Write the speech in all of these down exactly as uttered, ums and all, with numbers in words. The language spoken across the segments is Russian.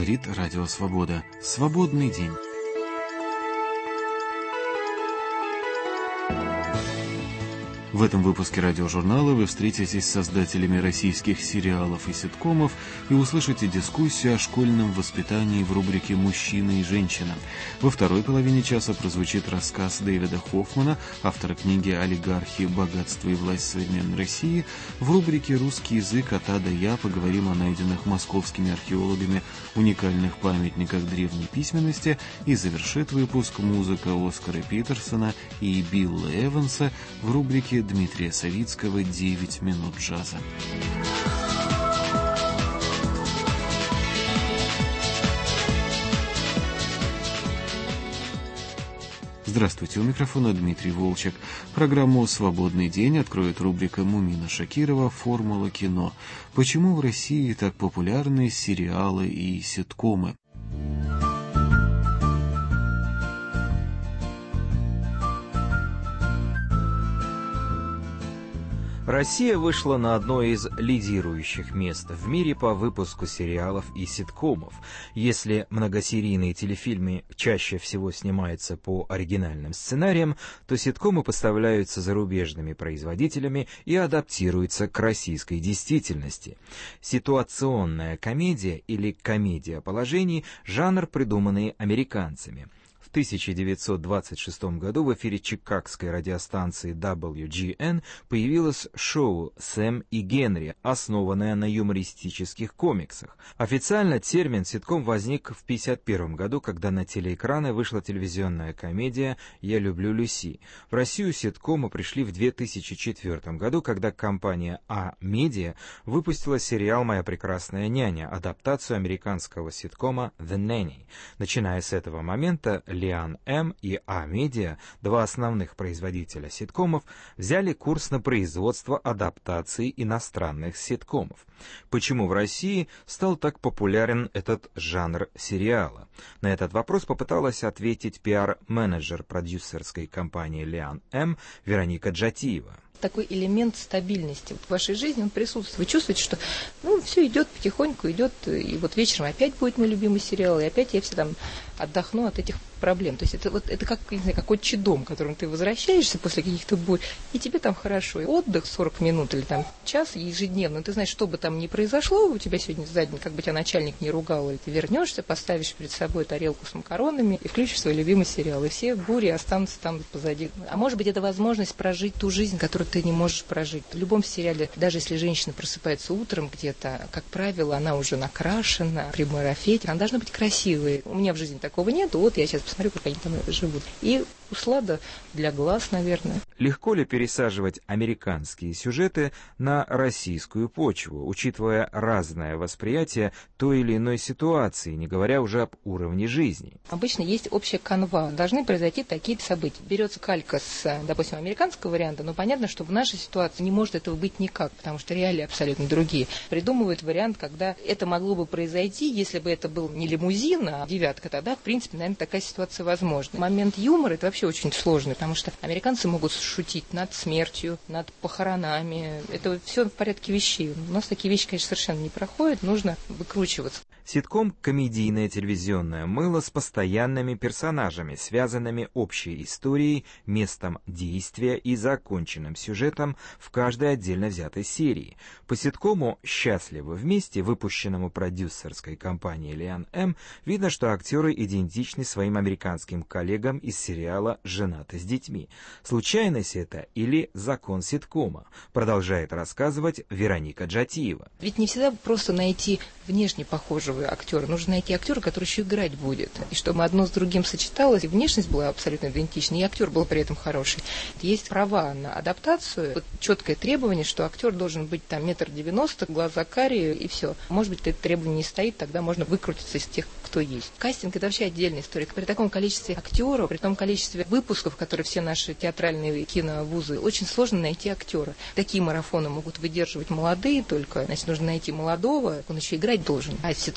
Говорит Радио Свобода. Свободный день. В этом выпуске радиожурнала вы встретитесь с создателями российских сериалов и ситкомов и услышите дискуссию о школьном воспитании в рубрике «Мужчина и женщина». Во второй половине часа прозвучит рассказ Дэвида Хоффмана, автора книги «Олигархи, богатство и власть современной России». В рубрике «Русский язык от А до Я» поговорим о найденных московскими археологами уникальных памятниках древней письменности, и завершит выпуск музыка Оскара Питерсона и Билла Эванса в рубрике Дмитрия Савицкого «девять минут джаза». Здравствуйте, у микрофона Дмитрий Волчек. Программу «Свободный день» откроет рубрика Мумина Шакирова «Формула кино». Почему в России так популярны сериалы и ситкомы? Россия вышла на одно из лидирующих мест в мире по выпуску сериалов и ситкомов. Если многосерийные телефильмы чаще всего снимаются по оригинальным сценариям, то ситкомы поставляются зарубежными производителями и адаптируются к российской действительности. Ситуационная комедия или комедия положений – жанр, придуманный американцами. В тысяча девятьсот двадцать шестом году в эфире чикагской радиостанции дабл ю джи эн появилось шоу «Сэм и Генри», основанное на юмористических комиксах. Официально термин «ситком» возник в пятьдесят первом году, когда на телеэкраны вышла телевизионная комедия «Я люблю Люси». В Россию ситкомы пришли в две тысячи четвёртом году, когда компания А-Медиа выпустила сериал «Моя прекрасная няня», адаптацию американского ситкома «The Nanny». Начиная с этого момента Лиан М и А-Медиа, два основных производителя ситкомов, взяли курс на производство адаптаций иностранных ситкомов. Почему в России стал так популярен этот жанр сериала? На этот вопрос попыталась ответить пиар-менеджер продюсерской компании Лиан М Вероника Джатиева. Такой элемент стабильности в вашей жизни, он присутствует. Вы чувствуете, что ну, все идет потихоньку, идет, и вот вечером опять будет мой любимый сериал, и опять я все там отдохну от этих проблем. То есть это, вот, это как, не знаю, как отчий дом, к которому ты возвращаешься после каких-то бурь, и тебе там хорошо. И отдых сорок минут или там час ежедневно. Ты знаешь, что бы там ни произошло у тебя сегодня за день, как бы тебя начальник не ругал, или ты вернешься, поставишь перед собой тарелку с макаронами и включишь свой любимый сериал. И все бури останутся там позади. А может быть, это возможность прожить ту жизнь, которую ты не можешь прожить. В любом сериале, даже если женщина просыпается утром где-то, как правило, она уже накрашена, при марафете, она должна быть красивой. У меня в жизни такого нет, вот я сейчас посмотрю, как они там живут. И услада для глаз, наверное. Легко ли пересаживать американские сюжеты на российскую почву, учитывая разное восприятие той или иной ситуации, не говоря уже об уровне жизни? Обычно есть общая канва. Должны произойти такие события. Берется калька с, допустим, американского варианта, но понятно, что в нашей ситуации не может этого быть никак, потому что реалии абсолютно другие. Придумывают вариант, когда это могло бы произойти, если бы это был не лимузин, а девятка, тогда, в принципе, наверное, такая ситуация возможна. Момент юмора – это вообще очень сложный, потому что американцы могут шутить над смертью, над похоронами. Это все в порядке вещей. У нас такие вещи, конечно, совершенно не проходят, нужно выкручиваться. Ситком – комедийное телевизионное мыло с постоянными персонажами, связанными общей историей, местом действия и законченным сюжетом в каждой отдельно взятой серии. По ситкому «Счастливы вместе», выпущенному продюсерской компанией Лиан М, видно, что актеры идентичны своим американским коллегам из сериала «Женаты с детьми». Случайность это или закон ситкома? Продолжает рассказывать Вероника Джатиева. Ведь не всегда просто найти внешне похожего актера. Нужно найти актера, который еще играть будет. И чтобы одно с другим сочеталось, и внешность была абсолютно идентична, и актер был при этом хороший. Есть права на адаптацию. Вот четкое требование, что актер должен быть там метр девяносто, глаза карие, и все. Может быть, это требование не стоит, тогда можно выкрутиться из тех, кто есть. Кастинг – это вообще отдельная история. При таком количестве актеров, при том количестве выпусков, которые все наши театральные киновузы, очень сложно найти актера. Такие марафоны могут выдерживать молодые только. Значит, нужно найти молодого, он еще играть должен. А ситком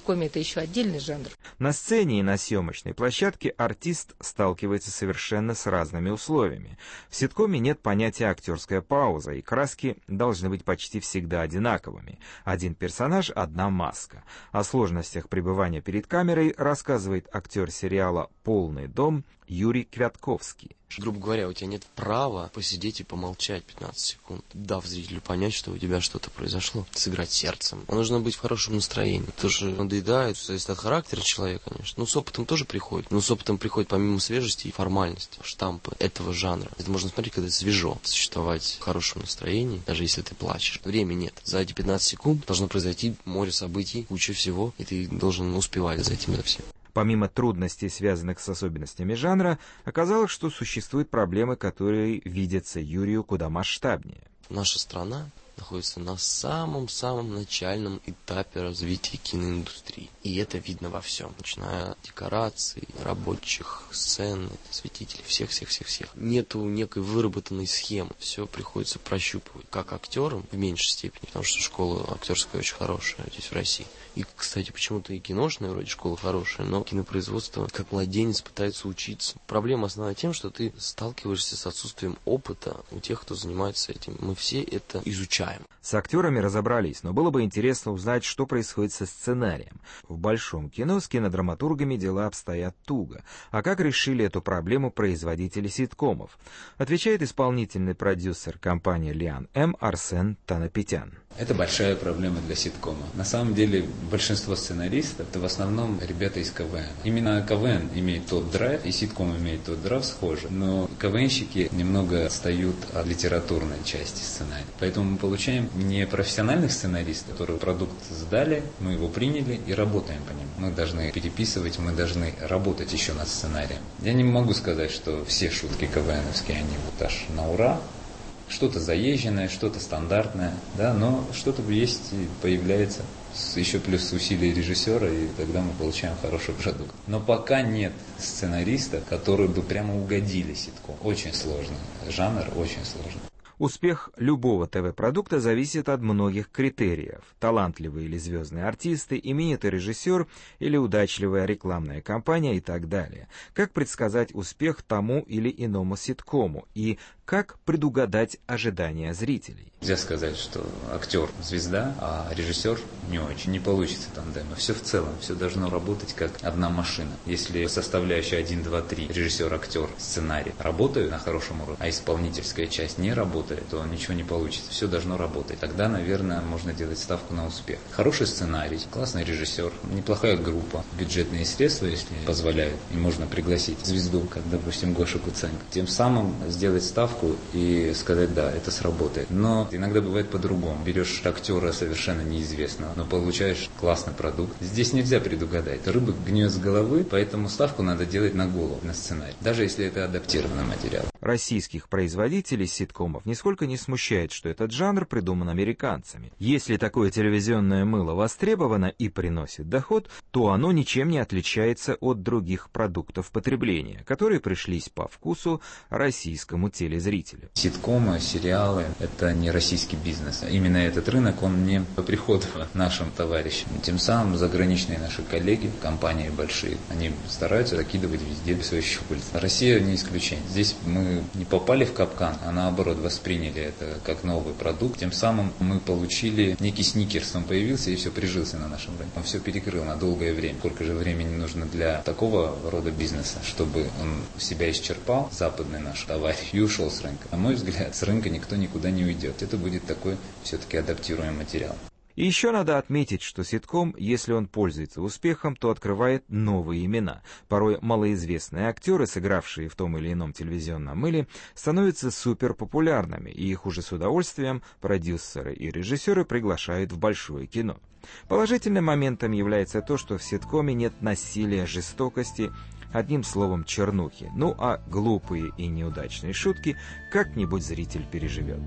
ситкоме это еще отдельный жанр. На сцене и на съемочной площадке артист сталкивается совершенно с разными условиями. В ситкоме нет понятия актерская пауза, и краски должны быть почти всегда одинаковыми. Один персонаж — одна маска. О сложностях пребывания перед камерой рассказывает актер сериала «Полный дом» Юрий Квятковский. Грубо говоря, у тебя нет права посидеть и помолчать пятнадцать секунд, дав зрителю понять, что у тебя что-то произошло. Сыграть сердцем. Нужно быть в хорошем настроении. Тоже надоедает, зависит от характера человека, конечно. Ну, с опытом тоже приходит. Но с опытом приходит помимо свежести и формальности, штампа этого жанра. Это можно смотреть, когда свежо. Существовать в хорошем настроении, даже если ты плачешь. Времени нет. За эти пятнадцать секунд должно произойти море событий, куча всего, и ты должен успевать за этим, за всем. Помимо трудностей, связанных с особенностями жанра, оказалось, что существуют проблемы, которые видятся Юрию куда масштабнее. Наша страна находится на самом-самом начальном этапе развития киноиндустрии. И это видно во всем. Начиная от декораций, рабочих сцен, осветителей, всех-всех-всех-всех. Нету некой выработанной схемы. Все приходится прощупывать. Как актерам в меньшей степени, потому что школа актерская очень хорошая здесь в России. И, кстати, почему-то и киношная вроде школа хорошая, но кинопроизводство как младенец пытается учиться. Проблема основная тем, что ты сталкиваешься с отсутствием опыта у тех, кто занимается этим. Мы все это изучаем. С актерами разобрались, но было бы интересно узнать, что происходит со сценарием. В большом кино с кинодраматургами дела обстоят туго. А как решили эту проблему производители ситкомов? Отвечает исполнительный продюсер компании Лиан М. Арсен Танапетян. Это большая проблема для ситкома. На самом деле большинство сценаристов это в основном ребята из КВН. Именно КВН имеет тот драйв, и ситком имеет тот драйв схожий. Но КВНщики немного отстают от литературной части сценария. Поэтому мы получаем не профессиональных сценаристов, которые продукт сдали, мы его приняли и работаем по нему. Мы должны переписывать, мы должны работать еще над сценарием. Я не могу сказать, что все шутки КВНовские, они вот аж на ура. Что-то заезженное, что-то стандартное, да, но что-то есть и появляется, еще плюс усилия режиссера, и тогда мы получаем хороший продукт. Но пока нет сценариста, которые бы прямо угодили ситком. Очень сложный жанр, очень сложный. Успех любого ТВ-продукта зависит от многих критериев. Талантливые или звездные артисты, именитый режиссер или удачливая рекламная кампания и так далее. Как предсказать успех тому или иному ситкому и как предугадать ожидания зрителей? Нельзя сказать, что актер звезда, а режиссер не очень. Не получится тандема. Все в целом, все должно работать как одна машина. Если составляющая один, два, три, режиссер, актер, сценарий работают на хорошем уровне, а исполнительская часть не работает, то ничего не получится. Все должно работать. Тогда, наверное, можно делать ставку на успех. Хороший сценарий, классный режиссер, неплохая группа, бюджетные средства, если позволяют, и можно пригласить звезду, как, допустим, Гошу Куценко. Тем самым сделать ставку и сказать, да, это сработает. Но иногда бывает по-другому. Берешь актера совершенно неизвестного, но получаешь классный продукт. Здесь нельзя предугадать. Рыба гниет с головы, поэтому ставку надо делать на голову, на сценарий. Даже если это адаптированный материал. Российских производителей ситкомов нисколько не смущает, что этот жанр придуман американцами. Если такое телевизионное мыло востребовано и приносит доход, то оно ничем не отличается от других продуктов потребления, которые пришлись по вкусу российскому телезрителю. Ситкомы, сериалы – это не российский бизнес. Именно этот рынок, он не по приходу нашим товарищам. Тем самым заграничные наши коллеги, компании большие, они стараются закидывать везде свои щупальца. Россия не исключение. Здесь мы не попали в капкан, а наоборот восприняли это как новый продукт. Тем самым мы получили некий сникерс, он появился и все, прижился на нашем рынке. Он все перекрыл на долгое время. Сколько же времени нужно для такого рода бизнеса, чтобы он себя исчерпал, западный наш товарищ, и ушел с рынка. На мой взгляд, с рынка никто никуда не уйдет. Это будет такой все-таки адаптируемый материал. И еще надо отметить, что ситком, если он пользуется успехом, то открывает новые имена. Порой малоизвестные актеры, сыгравшие в том или ином телевизионном мыле, становятся суперпопулярными, и их уже с удовольствием продюсеры и режиссеры приглашают в большое кино. Положительным моментом является то, что в ситкоме нет насилия, жестокости, одним словом чернухи. Ну а глупые и неудачные шутки как-нибудь зритель переживет.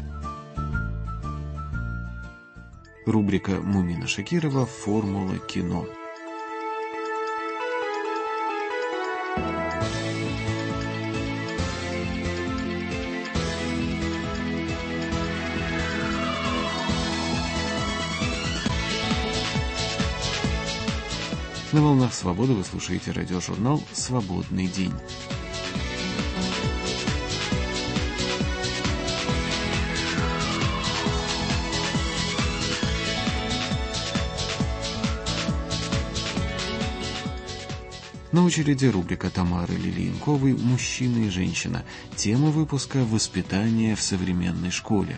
Рубрика Мумина Шакирова «Формула кино». На волнах свободы вы слушаете радиожурнал «Свободный день». На очереди рубрика Тамары Лилиенковой «Мужчина и женщина». Тема выпуска «Воспитание в современной школе».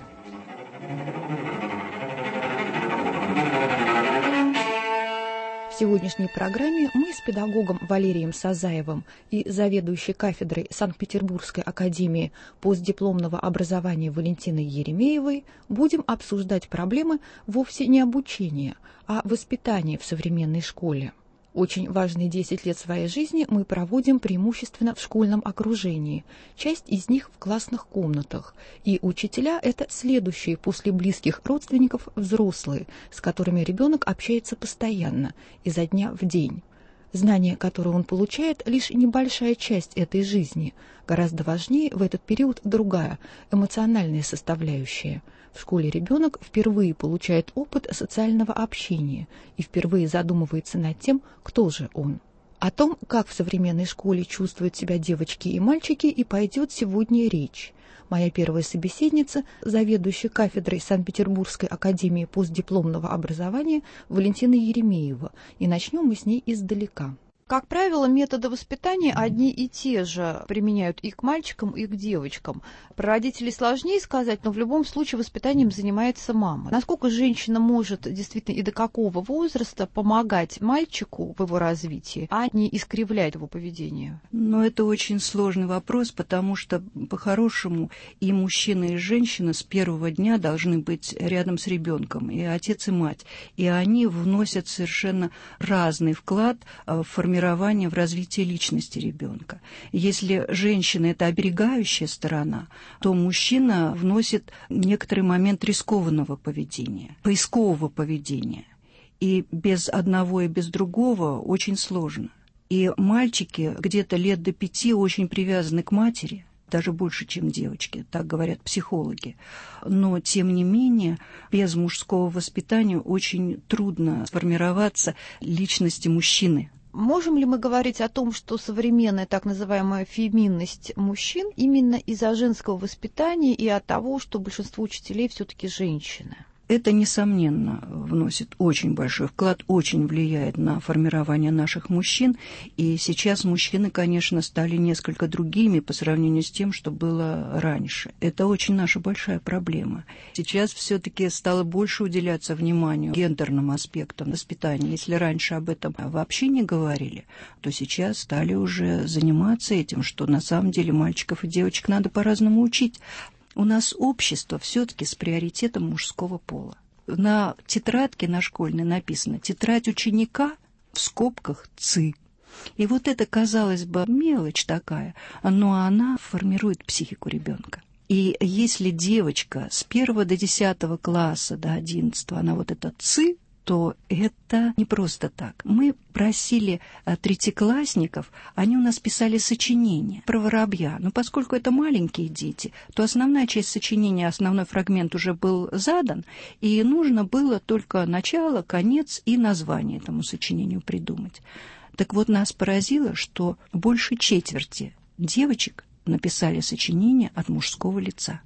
В сегодняшней программе мы с педагогом Валерием Сазаевым и заведующей кафедрой Санкт-Петербургской академии постдипломного образования Валентиной Еремеевой будем обсуждать проблемы вовсе не обучения, а воспитания в современной школе. Очень важные десять лет своей жизни мы проводим преимущественно в школьном окружении, часть из них в классных комнатах. И учителя – это следующие после близких родственников взрослые, с которыми ребенок общается постоянно, изо дня в день. Знания, которые он получает, лишь небольшая часть этой жизни. Гораздо важнее в этот период другая, эмоциональная составляющая. В школе ребенок впервые получает опыт социального общения и впервые задумывается над тем, кто же он. О том, как в современной школе чувствуют себя девочки и мальчики, и пойдет сегодня речь. Моя первая собеседница, заведующая кафедрой Санкт-Петербургской академии постдипломного образования Валентина Еремеева, и начнем мы с ней издалека. Как правило, методы воспитания одни и те же применяют и к мальчикам, и к девочкам. Про родителей сложнее сказать, но в любом случае воспитанием занимается мама. Насколько женщина может действительно и до какого возраста помогать мальчику в его развитии, а не искривлять его поведение? Но это очень сложный вопрос, потому что, по-хорошему, и мужчина, и женщина с первого дня должны быть рядом с ребенком, и отец, и мать. И они вносят совершенно разный вклад в формирование в развитие личности ребенка. Если женщина – это оберегающая сторона, то мужчина вносит некоторый момент рискованного поведения, поискового поведения. И без одного и без другого очень сложно. И мальчики где-то лет до пяти очень привязаны к матери, даже больше, чем девочки, так говорят психологи. Но, тем не менее, без мужского воспитания очень трудно сформироваться личности мужчины. Можем ли мы говорить о том, что современная так называемая феминность мужчин именно из-за женского воспитания и от того, что большинство учителей все-таки женщины? Это, несомненно, вносит очень большой вклад, очень влияет на формирование наших мужчин. И сейчас мужчины, конечно, стали несколько другими по сравнению с тем, что было раньше. Это очень наша большая проблема. Сейчас все-таки стало больше уделяться вниманию гендерным аспектам воспитания. Если раньше об этом вообще не говорили, то сейчас стали уже заниматься этим, что на самом деле мальчиков и девочек надо по-разному учить. У нас общество все-таки с приоритетом мужского пола. На тетрадке на школьной написано «тетрадь ученика» в скобках «ЦИ». И вот это, казалось бы, мелочь такая, но она формирует психику ребенка. И если девочка с первого до десятого класса, до одиннадцатого, она вот это «ЦИ», то это не просто так. Мы просили третьеклассников, они у нас писали сочинения про воробья. Но поскольку это маленькие дети, то основная часть сочинения, основной фрагмент уже был задан, и нужно было только начало, конец и название этому сочинению придумать. Так вот, нас поразило, что больше четверти девочек написали сочинение от мужского лица.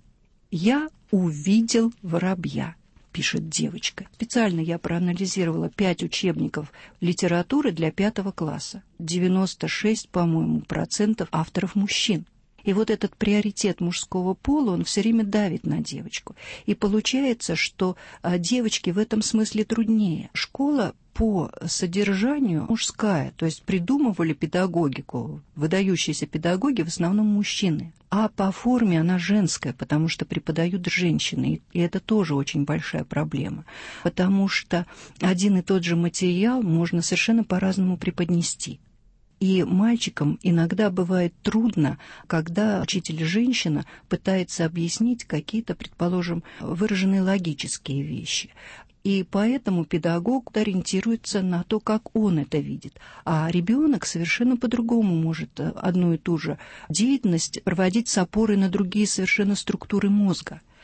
«Я увидел воробья», пишет девочка. Специально я проанализировала пять учебников литературы для пятого класса. девяносто шесть, по-моему, процентов авторов мужчин. И вот этот приоритет мужского пола, он все время давит на девочку. И получается, что девочке в этом смысле труднее. Школа по содержанию мужская, то есть придумывали педагогику, выдающиеся педагоги в основном мужчины. А по форме она женская, потому что преподают женщины. И это тоже очень большая проблема, потому что один и тот же материал можно совершенно по-разному преподнести. И мальчикам иногда бывает трудно, когда учитель-женщина пытается объяснить какие-то, предположим, выраженные логические вещи. И поэтому педагог ориентируется на то, как он это видит. А ребенок совершенно по-другому может одну и ту же деятельность проводить с опорой на другие совершенно структуры мозга.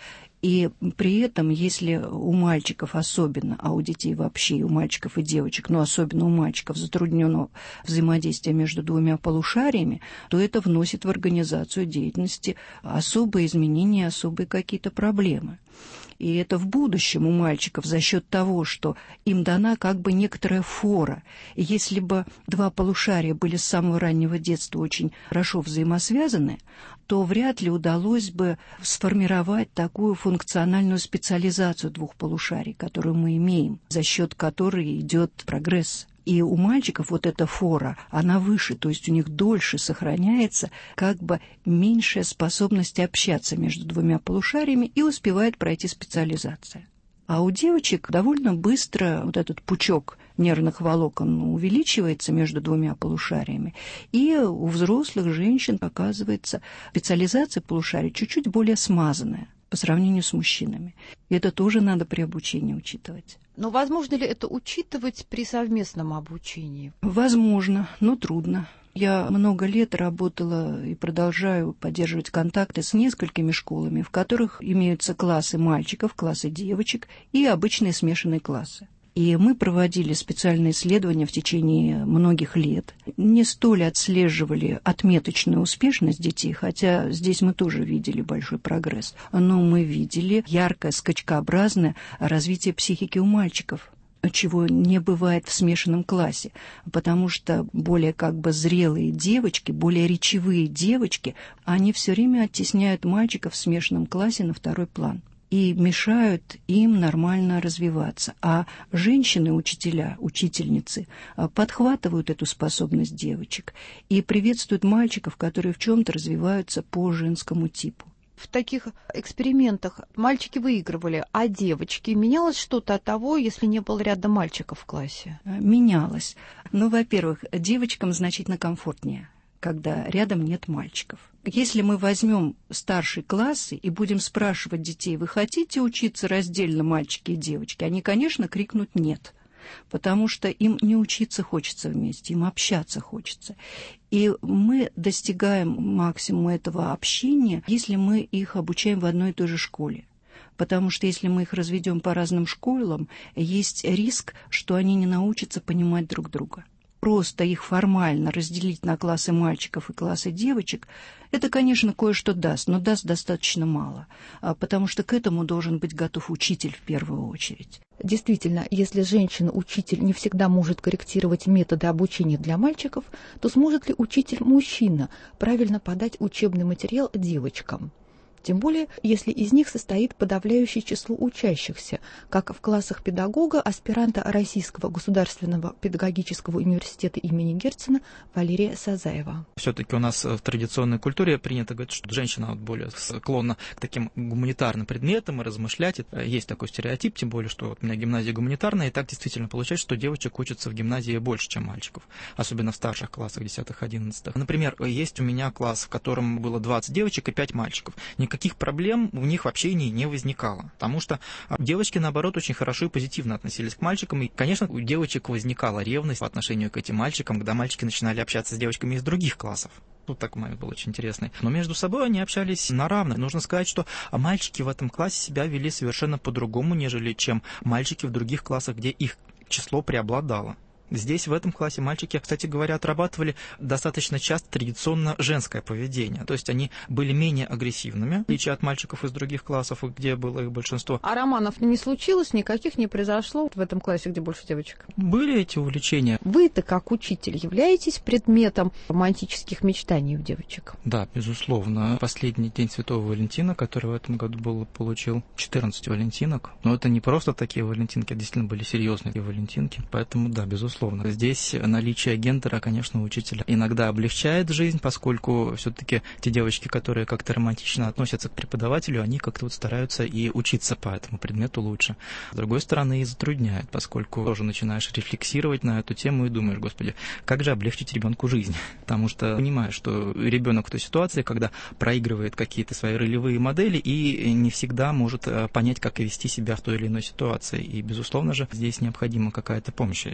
И при этом, если у мальчиков особенно, а у детей вообще, и у мальчиков и девочек, но особенно у мальчиков затруднено взаимодействие между двумя полушариями, то это вносит в организацию деятельности особые изменения, особые какие-то проблемы. И это в будущем у мальчиков за счет того, что им дана как бы некоторая фора. И если бы два полушария были с самого раннего детства очень хорошо взаимосвязаны, то вряд ли удалось бы сформировать такую функциональную специализацию двух полушарий, которую мы имеем, за счет которой идет прогресс. И у мальчиков вот эта фора, она выше, то есть у них дольше сохраняется как бы меньшая способность общаться между двумя полушариями и успевает пройти специализация. А у девочек довольно быстро вот этот пучок нервных волокон увеличивается между двумя полушариями, и у взрослых женщин оказывается специализация полушарий чуть-чуть более смазанная по сравнению с мужчинами. И это тоже надо при обучении учитывать. Но возможно ли это учитывать при совместном обучении? Возможно, но трудно. Я много лет работала и продолжаю поддерживать контакты с несколькими школами, в которых имеются классы мальчиков, классы девочек и обычные смешанные классы. И мы проводили специальные исследования в течение многих лет. Не столь отслеживали отметочную успешность детей, хотя здесь мы тоже видели большой прогресс. Но мы видели яркое, скачкообразное развитие психики у мальчиков, чего не бывает в смешанном классе, потому что более как бы зрелые девочки, более речевые девочки, они все время оттесняют мальчиков в смешанном классе на второй план и мешают им нормально развиваться. А женщины-учителя, учительницы подхватывают эту способность девочек и приветствуют мальчиков, которые в чем-то развиваются по женскому типу. В таких экспериментах мальчики выигрывали, а девочки? Менялось что-то от того, если не было рядом мальчиков в классе? Менялось. Ну, во-первых, девочкам значительно комфортнее, когда рядом нет мальчиков. Если мы возьмем старшие классы и будем спрашивать детей, вы хотите учиться раздельно, мальчики и девочки, они, конечно, крикнут «нет», потому что им не учиться хочется вместе, им общаться хочется. И мы достигаем максимума этого общения, если мы их обучаем в одной и той же школе. Потому что если мы их разведем по разным школам, есть риск, что они не научатся понимать друг друга. Просто их формально разделить на классы мальчиков и классы девочек, это, конечно, кое-что даст, но даст достаточно мало, потому что к этому должен быть готов учитель в первую очередь. Действительно, если женщина-учитель не всегда может корректировать методы обучения для мальчиков, то сможет ли учитель-мужчина правильно подать учебный материал девочкам? Тем более, если из них состоит подавляющее число учащихся, как в классах педагога, аспиранта Российского государственного педагогического университета имени Герцена Валерия Сазаева. Все-таки у нас в традиционной культуре принято говорить, что женщина вот более склонна к таким гуманитарным предметам и размышлять. Есть такой стереотип, тем более, что вот у меня гимназия гуманитарная, и так действительно получается, что девочек учатся в гимназии больше, чем мальчиков, особенно в старших классах, десятых-одиннадцатых. Например, есть у меня класс, в котором было двадцать девочек и пять мальчиков. Никаких проблем у них в общении не возникало, потому что девочки, наоборот, очень хорошо и позитивно относились к мальчикам, и, конечно, у девочек возникала ревность по отношению к этим мальчикам, когда мальчики начинали общаться с девочками из других классов. Тут такой момент был очень интересный. Но между собой они общались на равных. Нужно сказать, что мальчики в этом классе себя вели совершенно по-другому, нежели чем мальчики в других классах, где их число преобладало. Здесь, в этом классе, мальчики, кстати говоря, отрабатывали достаточно часто традиционно женское поведение. То есть они были менее агрессивными, в отличие от мальчиков из других классов, где было их большинство. А романов не случилось, никаких не произошло в этом классе, где больше девочек? Были эти увлечения. Вы-то, как учитель, являетесь предметом романтических мечтаний у девочек? Да, безусловно. Последний день Святого Валентина, который в этом году был, получил четырнадцать валентинок. Но это не просто такие валентинки, а действительно были серьезные валентинки. Поэтому, да, безусловно. Здесь наличие гендера, конечно, учителя иногда облегчает жизнь, поскольку все-таки те девочки, которые как-то романтично относятся к преподавателю, они как-то вот стараются и учиться по этому предмету лучше. С другой стороны, и затрудняет, поскольку тоже начинаешь рефлексировать на эту тему и думаешь, господи, как же облегчить ребенку жизнь? Потому что понимаешь, что ребенок в той ситуации, когда проигрывает какие-то свои ролевые модели и не всегда может понять, как вести себя в той или иной ситуации. И, безусловно же, здесь необходима какая-то помощь ребенку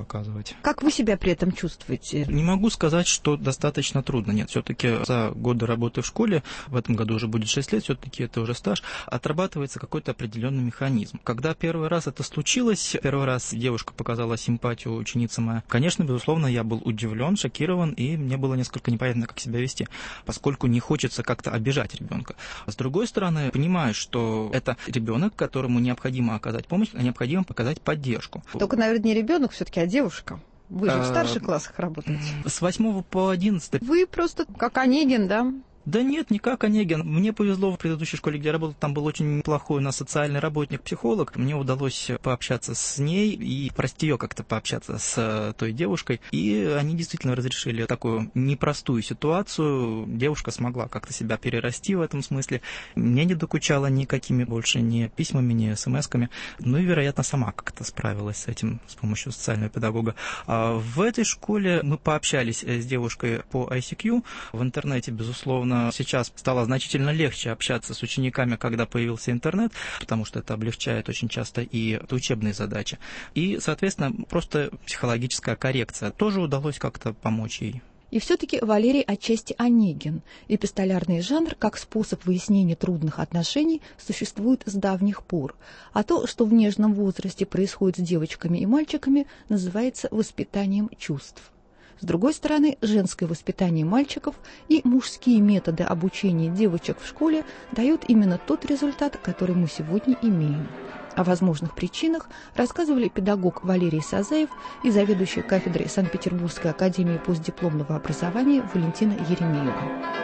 показывать. Как вы себя при этом чувствуете? Не могу сказать, что достаточно трудно. Нет, все-таки за годы работы в школе, в этом году уже будет шесть лет, все-таки это уже стаж, отрабатывается какой-то определенный механизм. Когда первый раз это случилось, первый раз девушка показала симпатию ученица моя, конечно, безусловно, я был удивлен, шокирован, и мне было несколько непонятно, как себя вести, поскольку не хочется как-то обижать ребенка. С другой стороны, понимаю, что это ребенок, которому необходимо оказать помощь, а необходимо показать поддержку. Только, наверное, не ребенок все-таки, а девушка. Вы же в старших классах работаете. С восьмого по одиннадцатый. Вы просто как Онегин, да? Да нет, не как Онегин. Мне повезло в предыдущей школе, где я работал, там был очень неплохой у нас социальный работник-психолог. Мне удалось пообщаться с ней и прости ее как-то пообщаться с той девушкой. И они действительно разрешили такую непростую ситуацию. Девушка смогла как-то себя перерасти в этом смысле. Мне не докучала никакими больше ни письмами, ни смс-ками. Ну и, вероятно, сама как-то справилась с этим с помощью социального педагога. А в этой школе мы пообщались с девушкой по ай си кью. В интернете, безусловно, сейчас стало значительно легче общаться с учениками, когда появился интернет, потому что это облегчает очень часто и учебные задачи. И, соответственно, просто психологическая коррекция. Тоже удалось как-то помочь ей. И все-таки Валерий отчасти Онегин. Эпистолярный жанр, как способ выяснения трудных отношений, существует с давних пор. А то, что в нежном возрасте происходит с девочками и мальчиками, называется воспитанием чувств. С другой стороны, женское воспитание мальчиков и мужские методы обучения девочек в школе дают именно тот результат, который мы сегодня имеем. О возможных причинах рассказывали педагог Валерий Сазаев и заведующая кафедрой Санкт-Петербургской академии постдипломного образования Валентина Еремеева.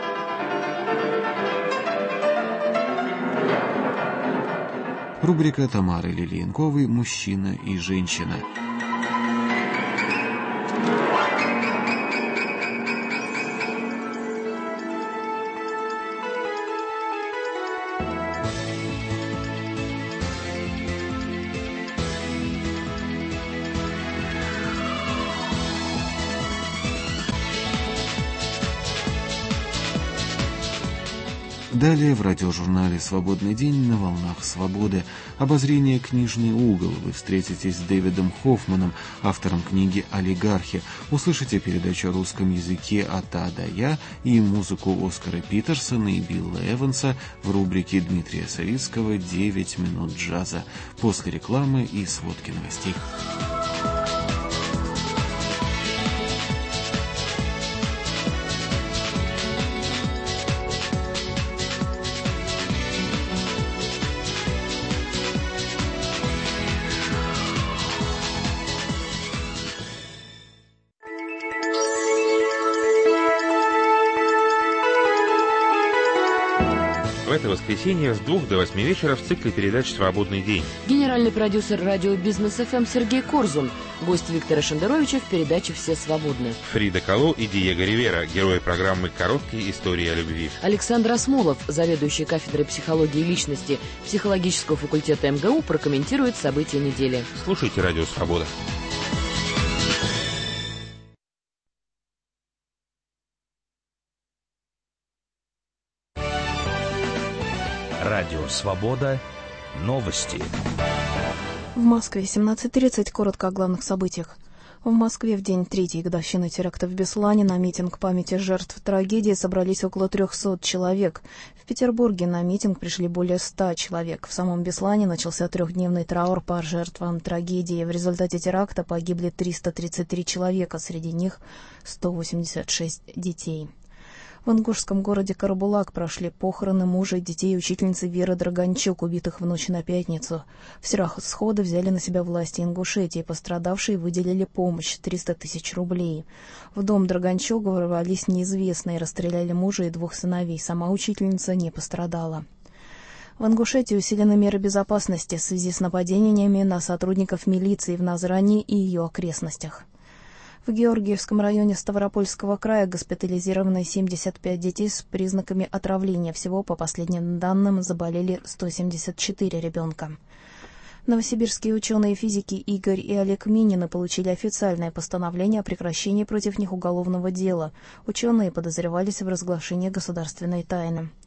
Рубрика Тамары Лилиенковой «Мужчина и женщина». Далее в радиожурнале «Свободный день» на волнах свободы. Обозрение «Книжный угол». Вы встретитесь с Дэвидом Хоффманом, автором книги «Олигархи». Услышите передачу о русском языке от А до Я и музыку Оскара Питерсона и Билла Эванса в рубрике Дмитрия Савицкого «девять минут джаза». После рекламы и сводки новостей. В это воскресенье с двух до восьми вечера в цикле передач «Свободный день». Генеральный продюсер радио «Бизнес эф эм» Сергей Корзун, гость Виктора Шендеровича в передаче «Все свободны». Фрида Кало и Диего Ривера, герои программы «Короткие истории о любви». Александр Осмолов, заведующий кафедрой психологии личности психологического факультета эм гэ у, прокомментирует события недели. Слушайте «Радио Свобода». Радио «Свобода». Новости. В Москве семнадцать тридцать. Коротко о главных событиях. В Москве в день третьей годовщины теракта в Беслане на митинг памяти жертв трагедии собрались около трехсот человек. В Петербурге на митинг пришли более ста человек. В самом Беслане начался трехдневный траур по жертвам трагедии. В результате теракта погибли триста тридцать три человека, среди них сто восемьдесят шесть детей. В ингушском городе Карабулак прошли похороны мужа и детей учительницы Веры Драгончук, убитых в ночь на пятницу. Все расходы взяли на себя власти Ингушетии, пострадавшие выделили помощь – триста тысяч рублей. В дом Драгончук ворвались неизвестные, расстреляли мужа и двух сыновей. Сама учительница не пострадала. В Ингушетии усилены меры безопасности в связи с нападениями на сотрудников милиции в Назрани и ее окрестностях. В Георгиевском районе Ставропольского края госпитализированы семьдесят пять детей с признаками отравления. Всего, по последним данным, заболели сто семьдесят четыре ребенка. Новосибирские ученые физики Игорь и Олег Минины получили официальное постановление о прекращении против них уголовного дела. Ученые подозревались в разглашении государственной тайны.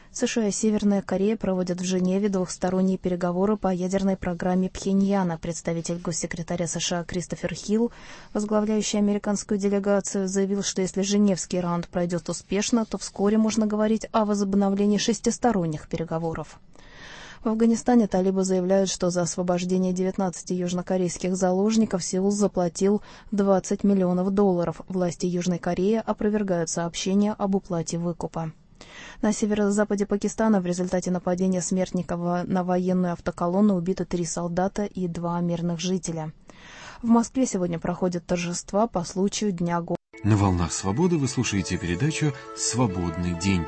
США и Северная Корея проводят в Женеве двухсторонние переговоры по ядерной программе Пхеньяна. Представитель госсекретаря США Кристофер Хилл, возглавляющий американскую делегацию, заявил, что если Женевский раунд пройдет успешно, то вскоре можно говорить о возобновлении шестисторонних переговоров. В Афганистане талибы заявляют, что за освобождение девятнадцати южнокорейских заложников Сеул заплатил двадцать миллионов долларов. Власти Южной Кореи опровергают сообщения об уплате выкупа. На северо-западе Пакистана в результате нападения смертников на военную автоколонну убиты три солдата и два мирных жителя. В Москве сегодня проходят торжества по случаю Дня города. На «Волнах свободы» вы слушаете передачу «Свободный день».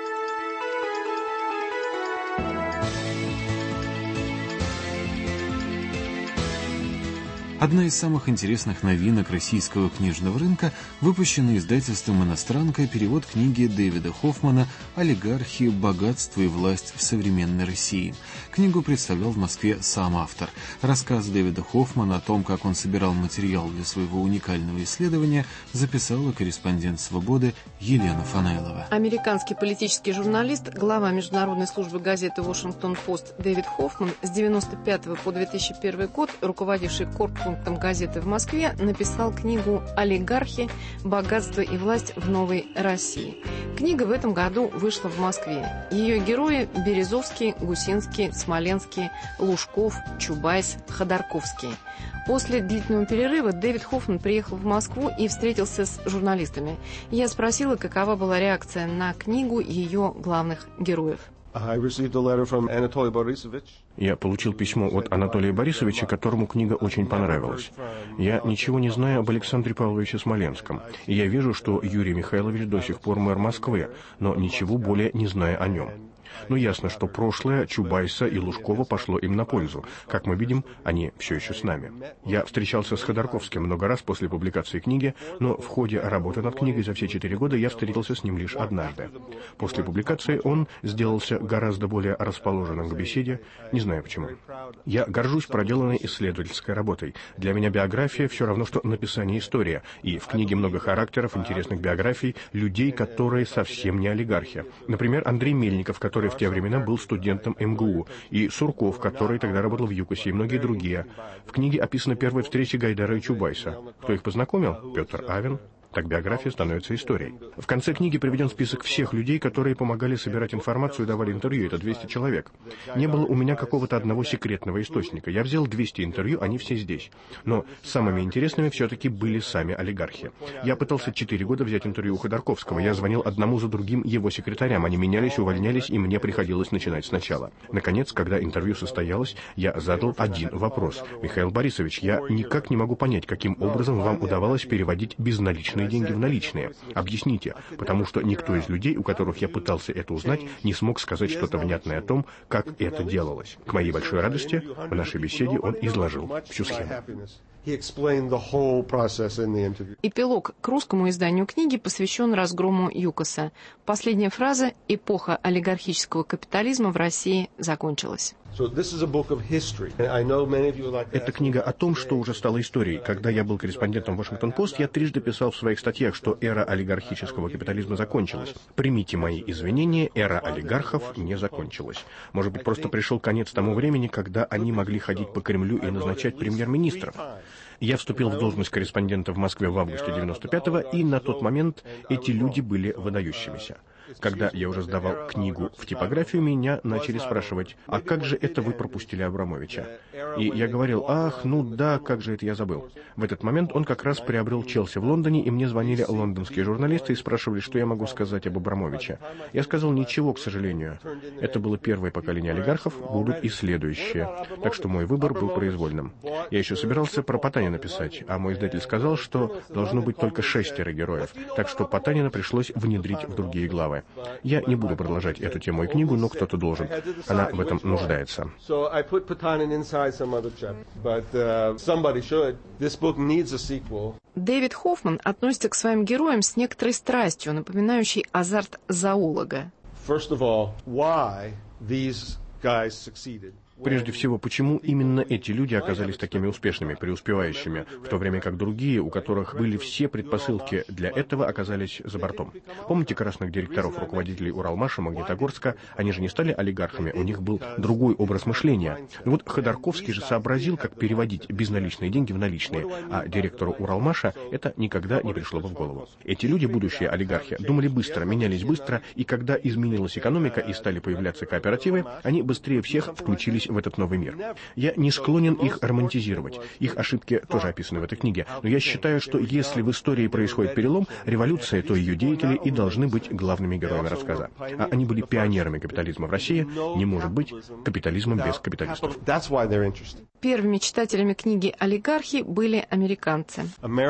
Одна из самых интересных новинок российского книжного рынка – выпущенный издательством «Иностранка» перевод книги Дэвида Хоффмана «Олигархи, богатство и власть в современной России». Книгу представлял в Москве сам автор. Рассказ Дэвида Хоффмана о том, как он собирал материал для своего уникального исследования, записала корреспондент «Свободы» Елена Фанайлова. Американский политический журналист, глава международной службы газеты «Вашингтон-Пост» Дэвид Хоффман, с девяносто пятого по две тысячи первый год руководивший корпусом газеты в Москве, написал книгу «Олигархи, богатство и власть в новой России». Книга в этом году вышла в Москве. Ее герои – Березовский, Гусинский, Смоленский, Лужков, Чубайс, Ходорковский. После длительного перерыва Дэвид Хоффман приехал в Москву и встретился с журналистами. Я спросила, какова была реакция на книгу ее главных героев. Я получил письмо от Анатолия Борисовича, которому книга очень понравилась. Я ничего не знаю об Александре Павловиче Смоленском, и я вижу, что Юрий Михайлович до сих пор мэр Москвы, но ничего более не знаю о нем. Но ясно, что прошлое Чубайса и Лужкова пошло им на пользу. Как мы видим, они все еще с нами. Я встречался с Ходорковским много раз после публикации книги, но в ходе работы над книгой за все четыре года я встретился с ним лишь однажды. После публикации он сделался гораздо более расположенным к беседе, не знаю почему. Я горжусь проделанной исследовательской работой. Для меня биография все равно, что написание истории, и в книге много характеров, интересных биографий, людей, которые совсем не олигархи. Например, Андрей Мельников, который в те времена был студентом эм гэ у, и Сурков, который тогда работал в ЮКОСе, и многие другие. В книге описана первая встреча Гайдара и Чубайса. Кто их познакомил? Петр Авен. Так биография становится историей. В конце книги приведен список всех людей, которые помогали собирать информацию и давали интервью. Это двести человек. Не было у меня какого-то одного секретного источника. Я взял двести интервью, они все здесь. Но самыми интересными все-таки были сами олигархи. Я пытался четыре года взять интервью у Ходорковского. Я звонил одному за другим его секретарям. Они менялись, увольнялись, и мне приходилось начинать сначала. Наконец, когда интервью состоялось, я задал один вопрос. Михаил Борисович, я никак не могу понять, каким образом вам удавалось переводить безналичные деньги в наличные. Объясните, потому что никто из людей, у которых я пытался это узнать, не смог сказать что-то внятное о том, как это делалось. К моей большой радости, в нашей беседе он изложил всю схему. Эпилог к русскому изданию книги посвящен разгрому ЮКОСа. Последняя фраза «Эпоха олигархического капитализма в России закончилась». Это книга о том, что уже стало историей. Когда я был корреспондентом Вашингтон-Пост, я трижды писал в своих статьях, что эра олигархического капитализма закончилась. Примите мои извинения, эра олигархов не закончилась. Может быть, просто пришел конец тому времени, когда они могли ходить по Кремлю и назначать премьер-министров. Я вступил в должность корреспондента в Москве в августе девяносто пятого, и на тот момент эти люди были выдающимися. Когда я уже сдавал книгу в типографию, меня начали спрашивать, а как же это вы пропустили Абрамовича? И я говорил, ах, ну да, как же это я забыл. В этот момент он как раз приобрел Челси в Лондоне, и мне звонили лондонские журналисты и спрашивали, что я могу сказать об Абрамовиче. Я сказал, ничего, к сожалению. Это было первое поколение олигархов, будут и следующие. Так что мой выбор был произвольным. Я еще собирался про Потанина писать, а мой издатель сказал, что должно быть только шестеро героев. Так что Потанина пришлось внедрить в другие главы. Я не буду продолжать эту тему и книгу, но кто-то должен. Она в этом нуждается. Дэвид Хоффман относится к своим героям с некоторой страстью, напоминающей азарт зоолога. Прежде всего, почему именно эти люди оказались такими успешными, преуспевающими, в то время как другие, у которых были все предпосылки для этого, оказались за бортом? Помните красных директоров, руководителей Уралмаша, Магнитогорска? Они же не стали олигархами, у них был другой образ мышления. Но вот Ходорковский же сообразил, как переводить безналичные деньги в наличные, а директору Уралмаша это никогда не пришло бы в голову. Эти люди, будущие олигархи, думали быстро, менялись быстро, и когда изменилась экономика и стали появляться кооперативы, они быстрее всех включились в этот новый мир. Я не склонен их романтизировать. Их ошибки тоже описаны в этой книге. Но я считаю, что если в истории происходит перелом, революция, то ее деятели и должны быть главными героями рассказа. А они были пионерами капитализма в России. Не может быть капитализмом без капиталистов. Первыми читателями книги «Олигархи» были американцы.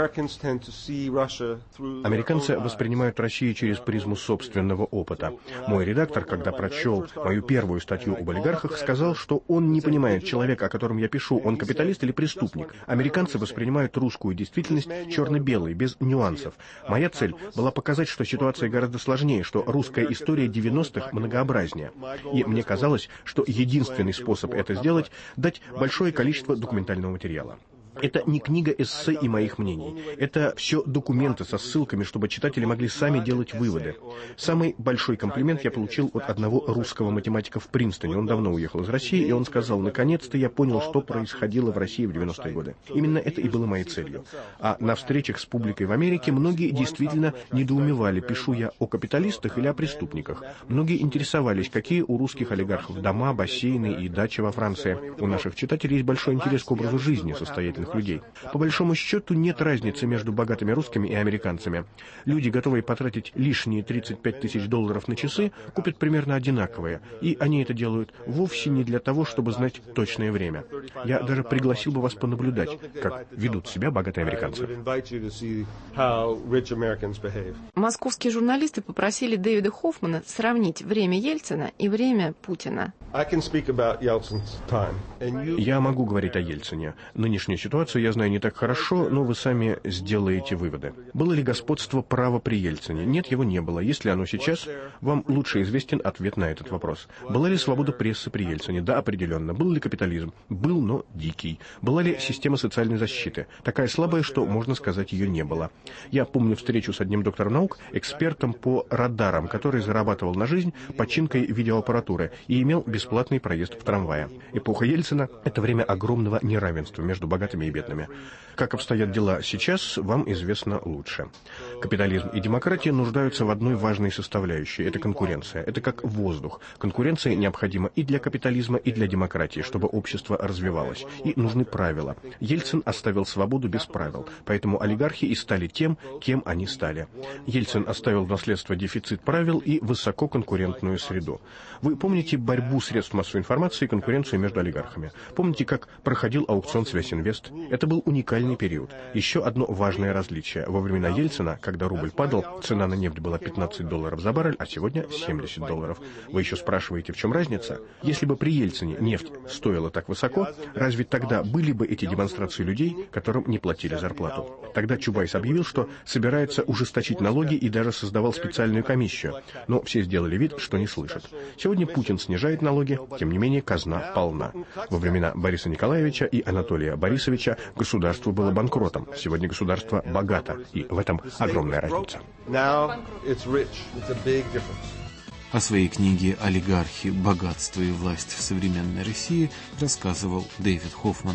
Американцы воспринимают Россию через призму собственного опыта. Мой редактор, когда прочел мою первую статью об олигархах, сказал, что он не понимает человека, о котором я пишу, он капиталист или преступник. Американцы воспринимают русскую действительность черно-белой, без нюансов. Моя цель была показать, что ситуация гораздо сложнее, что русская история девяностых многообразнее. И мне казалось, что единственный способ это сделать — дать большое количество документального материала. Это не книга эссе и моих мнений. Это все документы со ссылками, чтобы читатели могли сами делать выводы. Самый большой комплимент я получил от одного русского математика в Принстоне. Он давно уехал из России, и он сказал: «Наконец-то я понял, что происходило в России в девяностые годы». Именно это и было моей целью. А на встречах с публикой в Америке многие действительно недоумевали, пишу я о капиталистах или о преступниках. Многие интересовались, какие у русских олигархов дома, бассейны и дачи во Франции. У наших читателей есть большой интерес к образу жизни состоятельных людей. По большому счету нет разницы между богатыми русскими и американцами. Люди, готовые потратить лишние тридцать пять тысяч долларов на часы, купят примерно одинаковые. И они это делают вовсе не для того, чтобы знать точное время. Я даже пригласил бы вас понаблюдать, как ведут себя богатые американцы. Московские журналисты попросили Дэвида Хоффмана сравнить время Ельцина и время Путина. Я могу говорить о Ельцине. Нынешнюю ситуацию я знаю не так хорошо, но вы сами сделаете выводы. Было ли господство права при Ельцине? Нет, его не было. Есть ли оно сейчас? Вам лучше известен ответ на этот вопрос. Была ли свобода прессы при Ельцине? Да, определенно. Был ли капитализм? Был, но дикий. Была ли система социальной защиты? Такая слабая, что, можно сказать, ее не было. Я помню встречу с одним доктором наук, экспертом по радарам, который зарабатывал на жизнь починкой видеоаппаратуры и имел бесплатный проезд в трамвае. Эпоха Ельцина — это время огромного неравенства между богатыми и бедными. Как обстоят дела сейчас, вам известно лучше. Капитализм и демократия нуждаются в одной важной составляющей — это конкуренция. Это как воздух. Конкуренция необходима и для капитализма, и для демократии, чтобы общество развивалось. И нужны правила. Ельцин оставил свободу без правил, поэтому олигархи и стали тем, кем они стали. Ельцин оставил в наследство дефицит правил и высококонкурентную среду. Вы помните борьбу средств массовой информации и конкуренцию между олигархами? Помните, как проходил аукцион «Связинвест»? Это был уникальный период. Еще одно важное различие. Во времена Ельцина, когда рубль падал, цена на нефть была пятнадцать долларов за баррель, а сегодня семьдесят долларов. Вы еще спрашиваете, в чем разница? Если бы при Ельцине нефть стоила так высоко, разве тогда были бы эти демонстрации людей, которым не платили зарплату? Тогда Чубайс объявил, что собирается ужесточить налоги и даже создавал специальную комиссию. Но все сделали вид, что не слышат. Сегодня Путин снижает налоги, тем не менее казна полна. Во времена Бориса Николаевича и Анатолия Борисовича государство было банкротом. Сегодня государство богато, и в этом огромная разница. О своей книге «Олигархи. Богатство и власть в современной России» рассказывал Дэвид Хоффман.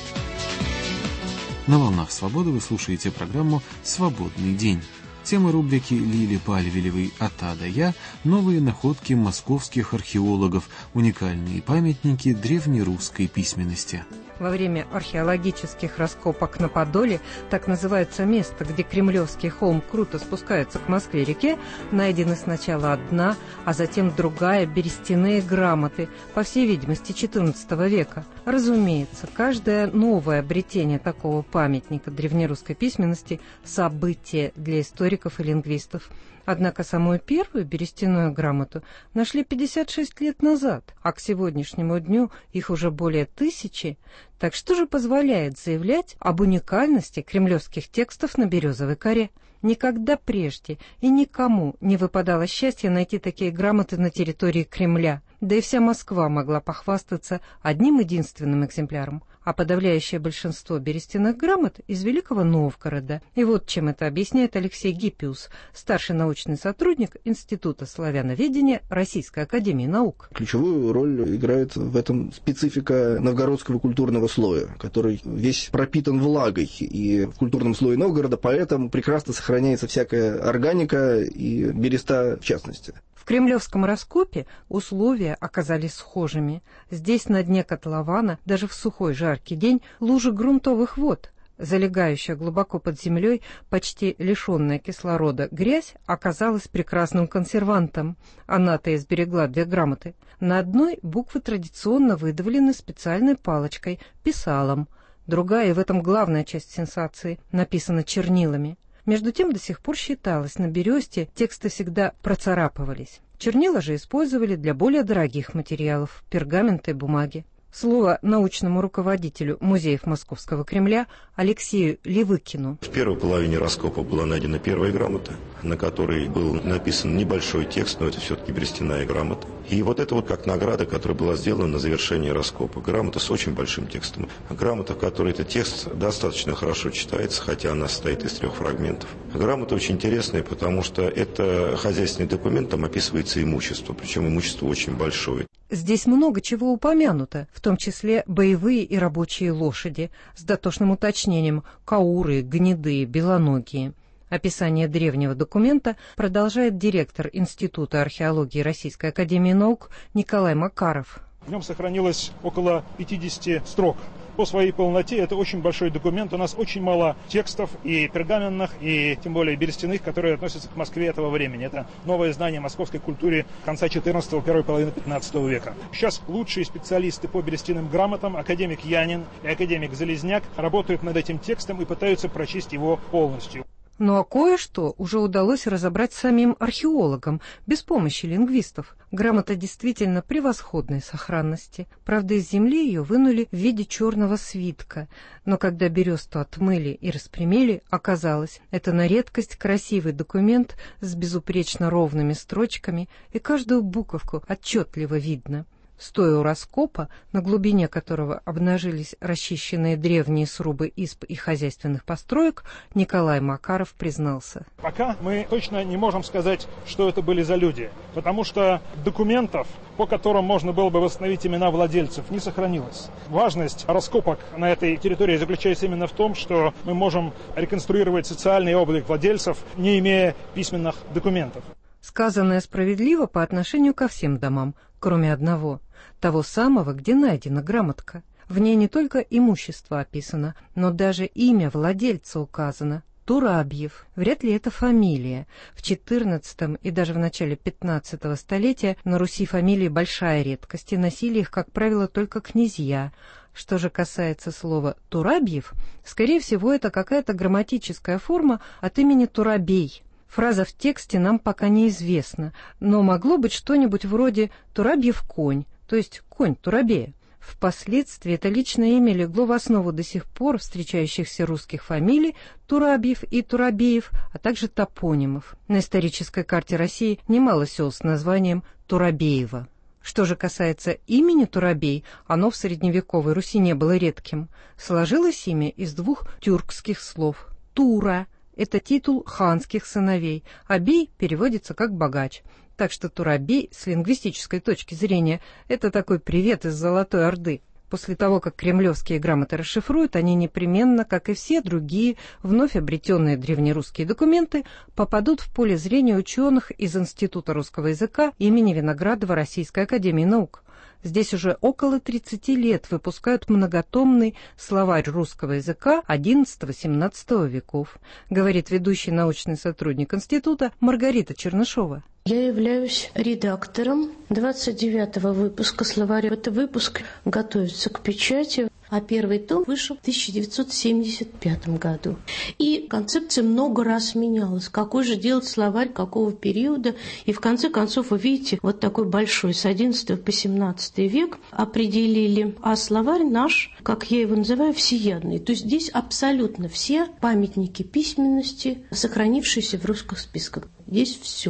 На «Волнах Свободы» вы слушаете программу «Свободный день». Тема рубрики Лили Пальвелевой «От А до Я» — новые находки московских археологов, уникальные памятники древнерусской письменности. Во время археологических раскопок на Подоле, так называется место, где Кремлевский холм круто спускается к Москве-реке, найдены сначала одна, а затем другая берестяные грамоты, по всей видимости, четырнадцатого века. Разумеется, каждое новое обретение такого памятника древнерусской письменности – событие для историков и лингвистов. Однако самую первую берестяную грамоту нашли пятьдесят шесть лет назад, а к сегодняшнему дню их уже более тысячи. Так что же позволяет заявлять об уникальности кремлевских текстов на березовой коре? Никогда прежде и никому не выпадало счастья найти такие грамоты на территории Кремля. Да и вся Москва могла похвастаться одним единственным экземпляром, а подавляющее большинство берестяных грамот из Великого Новгорода. И вот чем это объясняет Алексей Гиппиус, старший научный сотрудник Института славяноведения Российской академии наук. Ключевую роль играет в этом специфика новгородского культурного слоя, который весь пропитан влагой. И в культурном слое Новгорода поэтому прекрасно сохраняется всякая органика и береста в частности. В Кремлевском раскопе условия оказались схожими. Здесь на дне котлована, даже в сухой жаркий день, лужи грунтовых вод. Залегающая глубоко под землей, почти лишенная кислорода грязь оказалась прекрасным консервантом. Она-то и сберегла две грамоты. На одной буквы традиционно выдавлены специальной палочкой, писалом. Другая, и в этом главная часть сенсации, написана чернилами. Между тем до сих пор считалось, на бересте тексты всегда процарапывались. Чернила же использовали для более дорогих материалов – пергамента и бумаги. Слово научному руководителю музеев Московского Кремля Алексею Левыкину. В первой половине раскопа была найдена первая грамота, на которой был написан небольшой текст, но это все-таки берестяная грамота. И вот это вот как награда, которая была сделана на завершении раскопа. Грамота с очень большим текстом. Грамота, в которой этот текст достаточно хорошо читается, хотя она состоит из трех фрагментов. Грамота очень интересная, потому что это хозяйственный документ, там описывается имущество, причем имущество очень большое. Здесь много чего упомянуто, в том числе боевые и рабочие лошади, с дотошным уточнением кауры, гнеды, белоногие. Описание древнего документа продолжает директор Института археологии Российской академии наук Николай Макаров. В нем сохранилось около пятидесяти строк. По своей полноте это очень большой документ. У нас очень мало текстов и пергаменных, и тем более берестяных, которые относятся к Москве этого времени. Это новое знание московской культуре конца четырнадцатого, первой половины пятнадцатого века. Сейчас лучшие специалисты по берестяным грамотам, академик Янин и академик Залезняк, работают над этим текстом и пытаются прочесть его полностью. Ну а кое-что уже удалось разобрать самим археологам, без помощи лингвистов. Грамота действительно превосходной сохранности. Правда, из земли ее вынули в виде черного свитка. Но когда бересту отмыли и распрямили, оказалось, это на редкость красивый документ с безупречно ровными строчками, и каждую буковку отчетливо видно. Стоя у раскопа, на глубине которого обнажились расчищенные древние срубы изб и хозяйственных построек, Николай Макаров признался. Пока мы точно не можем сказать, что это были за люди, потому что документов, по которым можно было бы восстановить имена владельцев, не сохранилось. Важность раскопок на этой территории заключается именно в том, что мы можем реконструировать социальный облик владельцев, не имея письменных документов. Сказанное справедливо по отношению ко всем домам, кроме одного, того самого, где найдена грамотка. В ней не только имущество описано, но даже имя владельца указано – Турабьев. Вряд ли это фамилия. В четырнадцатом и даже в начале пятнадцатого столетия на Руси фамилии большая редкость, и носили их, как правило, только князья. Что же касается слова «Турабьев», скорее всего, это какая-то грамматическая форма от имени Турабей. Фраза в тексте нам пока неизвестна, но могло быть что-нибудь вроде «Турабьев конь», то есть конь Турабея. Впоследствии это личное имя легло в основу до сих пор встречающихся русских фамилий Турабьев и Турабеев, а также топонимов. На исторической карте России немало сел с названием Турабеево. Что же касается имени Турабей, оно в средневековой Руси не было редким. Сложилось имя из двух тюркских слов «Тура». Это титул ханских сыновей, а бей переводится как богач. Так что Турабей с лингвистической точки зрения это такой привет из Золотой Орды. После того, как кремлевские грамоты расшифруют, они непременно, как и все другие вновь обретенные древнерусские документы, попадут в поле зрения ученых из Института русского языка имени Виноградова Российской академии наук. Здесь уже около тридцати лет выпускают многотомный словарь русского языка одиннадцатого-семнадцатого веков, говорит ведущий научный сотрудник института Маргарита Чернышова. Я являюсь редактором двадцать девятого выпуска словаря. Этот выпуск готовится к печати, а первый том вышел в тысяча девятьсот семьдесят пятом году. И концепция много раз менялась. Какой же делать словарь, какого периода. И в конце концов, вы видите, вот такой большой, с одиннадцатого по семнадцатый век определили. А словарь наш, как я его называю, всеядный. То есть здесь абсолютно все памятники письменности, сохранившиеся в русских списках. Здесь все.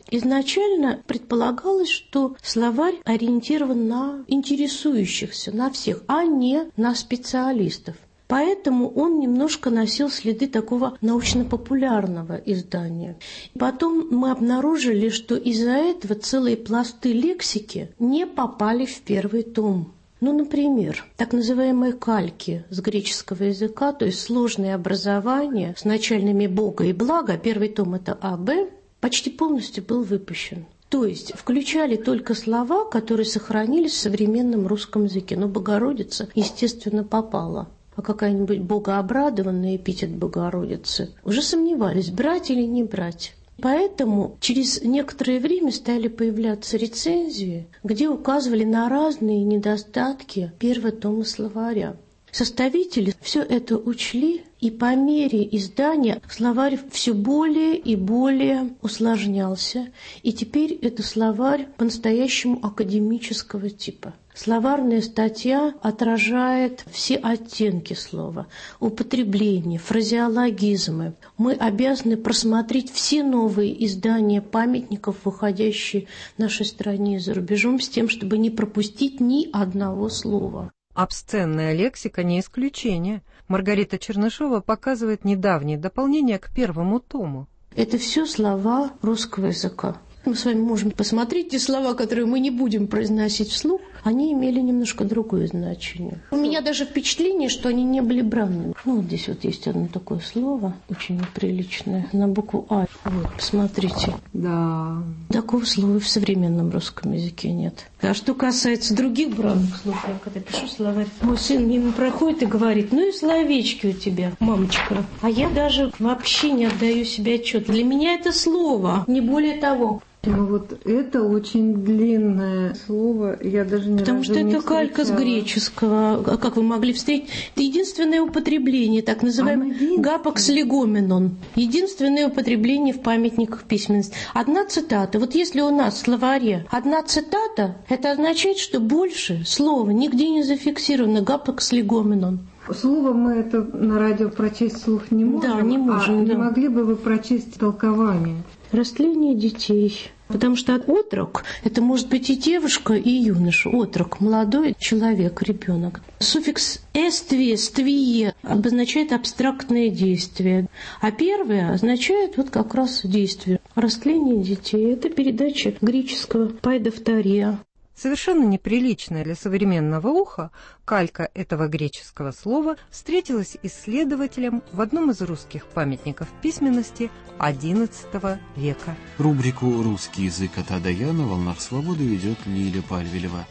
Изначально предполагалось, что словарь ориентирован на интересующихся, на всех, а не на специалистов. Поэтому он немножко носил следы такого научно-популярного издания. Потом мы обнаружили, что из-за этого целые пласты лексики не попали в первый том. Ну, например, так называемые кальки с греческого языка, то есть сложные образования с начальными «бога» и «блага», первый том – это А Б, почти полностью был выпущен. То есть включали только слова, которые сохранились в современном русском языке. Но «Богородица», естественно, попала. А какая-нибудь богообрадованная, эпитет Богородицы, уже сомневались, брать или не брать. Поэтому через некоторое время стали появляться рецензии, где указывали на разные недостатки первого тома словаря. Составители все это учли, и по мере издания словарь все более и более усложнялся, и теперь это словарь по-настоящему академического типа. Словарная статья отражает все оттенки слова, употребление, фразеологизмы. Мы обязаны просмотреть все новые издания памятников, выходящие в нашей стране и за рубежом, с тем, чтобы не пропустить ни одного слова. Обсценная лексика не исключение. Маргарита Чернышова показывает недавнее дополнение к первому тому. Это все слова русского языка. Мы с вами можем посмотреть те слова, которые мы не будем произносить вслух, они имели немножко другое значение. У меня даже впечатление, что они не были бранными. Ну, вот здесь вот есть одно такое слово, очень неприличное, на букву А. Вот, посмотрите. Да. Такого слова в современном русском языке нет. А что касается других бранных слов, я когда пишу словарь, мой сын мимо проходит и говорит: ну и словечки у тебя, мамочка. А я даже вообще не отдаю себе отчет. Для меня это слово, не более того. Ну вот это очень длинное слово, я даже не Потому что это калька с греческого, как вы могли встретить. Это единственное употребление, так называемый гапакс легоменон. Единственное употребление в памятниках письменности. Одна цитата. Вот если у нас в словаре одна цитата, это означает, что больше слова нигде не зафиксировано. Гапакс легоменон. Слово мы это на радио прочесть вслух не можем. Да, не можем. А да. не могли бы вы прочесть толкование? Растление детей. Потому что отрок – это может быть и девушка, и юноша. Отрок – молодой человек, ребенок. Суффикс «эствие», «ствие» обозначает абстрактное действие. А первое означает вот как раз действие. Растление детей – это передача греческого «пайдофтория». Совершенно неприличная для современного уха калька этого греческого слова встретилась исследователям в одном из русских памятников письменности одиннадцатого века. Рубрику «Русский язык от А до Я» на «Волнах свободы» ведет Лиля Пальвелева.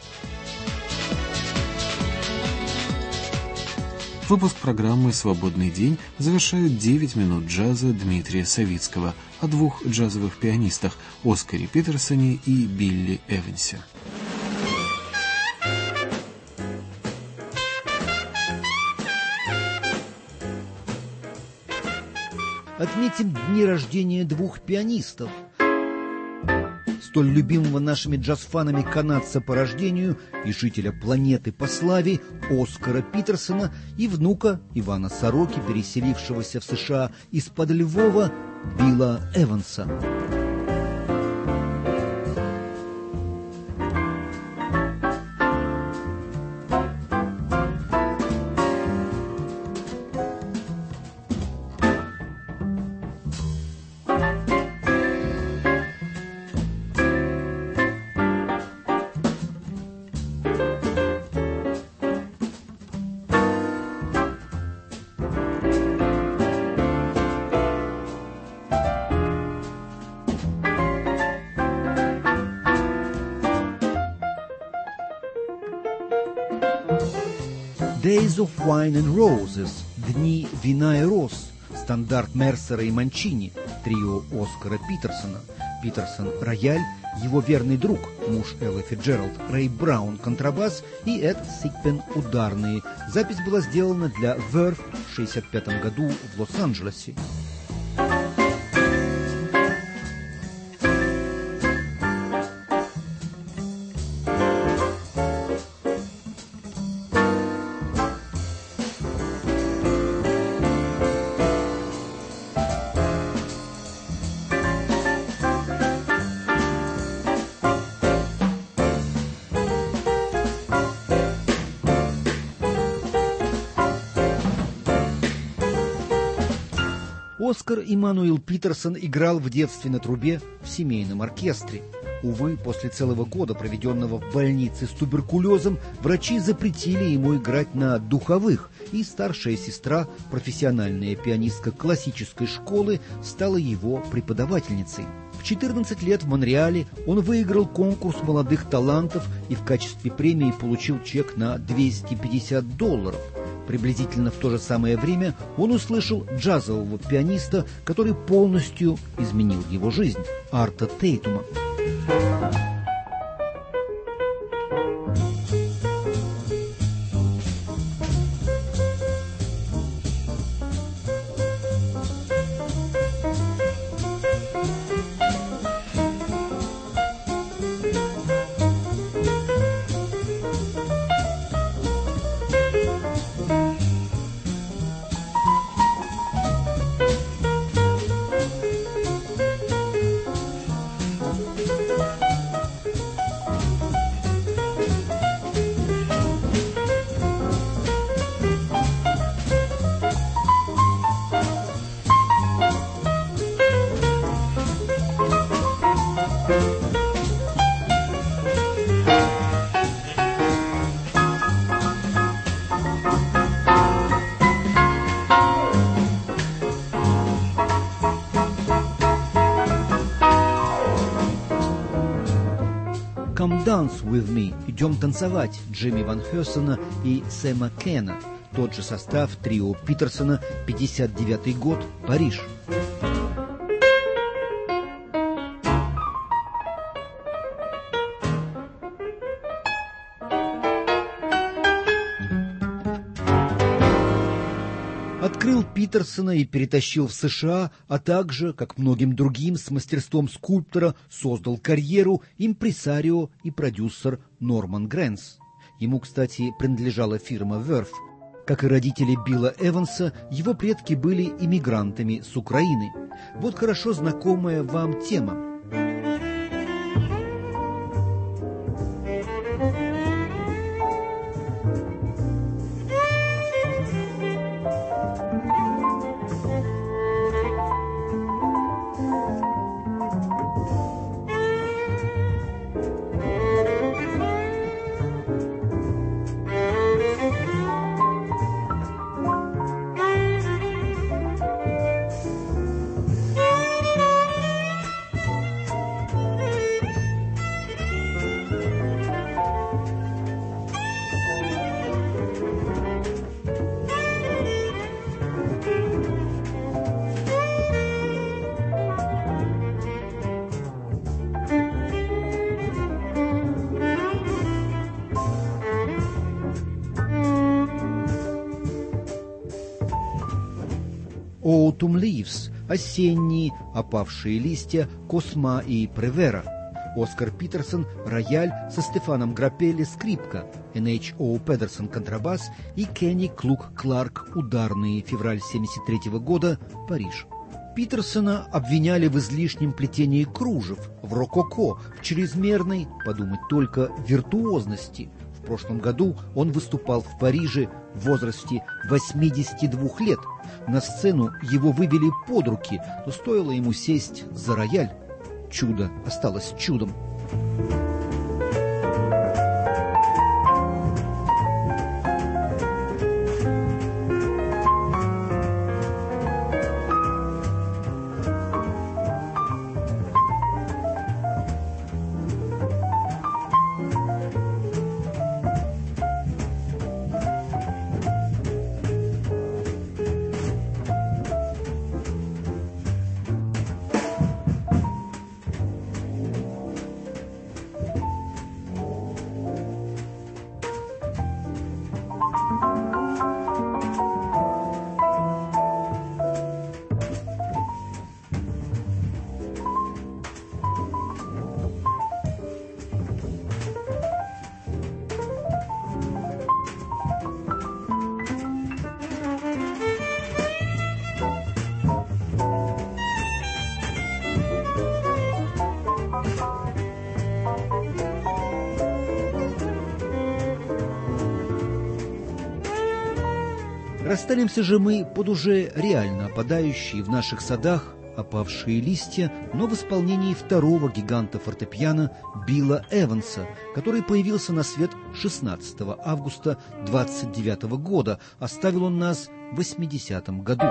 Выпуск программы «Свободный день» завершают девять минут джаза Дмитрия Савицкого о двух джазовых пианистах Оскаре Питерсоне и Билли Эвансе. Отметим дни рождения двух пианистов. Столь любимого нашими джаз-фанами канадца по рождению и жителя планеты по славе Оскара Питерсона и внука Ивана Сороки, переселившегося в США из-под Львова, Билла Эванса. Days of Wine and Roses, Дни вина и роз, стандарт Мерсера и Манчини, трио Оскара Питерсона. Питерсон – рояль, его верный друг, муж Эллы Фицджеральд, Рэй Браун – контрабас и Эд Сикпен – ударные. Запись была сделана для Verve в шестьдесят пятом году в Лос-Анджелесе. Оскар Иммануил Питерсон играл в детстве на трубе в семейном оркестре. Увы, после целого года, проведенного в больнице с туберкулезом, врачи запретили ему играть на духовых, и старшая сестра, профессиональная пианистка классической школы, стала его преподавательницей. В четырнадцать лет в Монреале он выиграл конкурс молодых талантов и в качестве премии получил чек на двести пятьдесят долларов. Приблизительно в то же самое время он услышал джазового пианиста, который полностью изменил его жизнь – Арта Тейтума. «Come Dance With Me» – «Идем танцевать» Джимми Ван Хёссена и Сэма Кена. Тот же состав трио Питерсона, пятьдесят девятый год, Париж. Открыл Питерсона и перетащил в США, а также, как многим другим, с мастерством скульптора создал карьеру импресарио и продюсер Норман Грэнс. Ему, кстати, принадлежала фирма Verve. Как и родители Билла Эванса, его предки были иммигрантами с Украины. Вот хорошо знакомая вам тема. Autumn Leaves – осенние, опавшие листья, Косма и Превера. Оскар Питерсон – рояль, со Стефаном Граппелли – скрипка, Эн Эйч О Педерсон – контрабас и Кенни Клук Кларк – ударные, февраль семьдесят третьего года, Париж. Питерсона обвиняли в излишнем плетении кружев, в рококо, в чрезмерной, подумать только, виртуозности. В прошлом году он выступал в Париже в возрасте восьмидесяти двух лет. На сцену его вывели под руки, но стоило ему сесть за рояль. Чудо осталось чудом. Расстанемся же мы под уже реально опадающие в наших садах опавшие листья, но в исполнении второго гиганта фортепиано Билла Эванса, который появился на свет шестнадцатого августа двадцать девятого года. Оставил он нас в восьмидесятом году.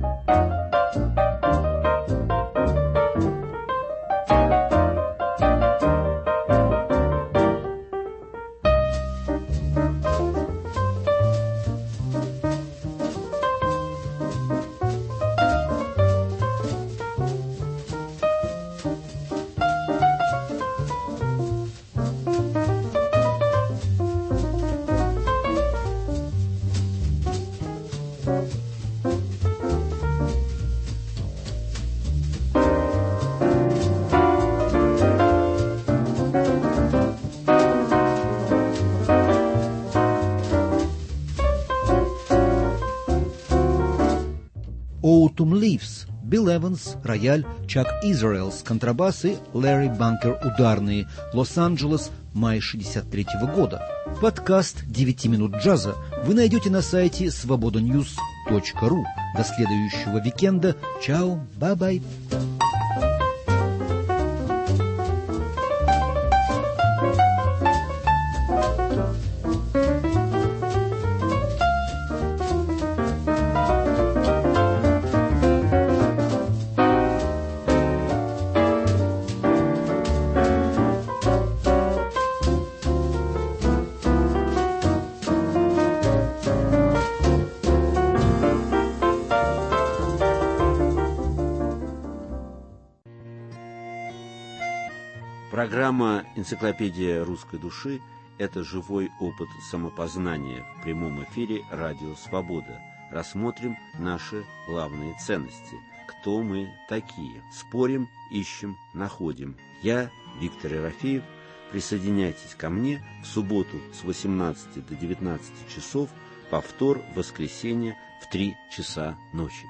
Autumn Leaves, Билл Эванс, рояль, Чак Израэлс, контрабас и Ларри Банкер, ударные. Лос-Анджелес, май шестьдесят третьего года. Подкаст «девять минут джаза» вы найдете на сайте свобода ньюс точка ру. До следующего уикенда. Чао, бай-бай. Программа «Энциклопедия русской души» – это живой опыт самопознания в прямом эфире «Радио Свобода». Рассмотрим наши главные ценности. Кто мы такие? Спорим, ищем, находим. Я, Виктор Ерофеев. Присоединяйтесь ко мне в субботу с восемнадцати до девятнадцати часов, повтор в воскресенье в три часа ночи.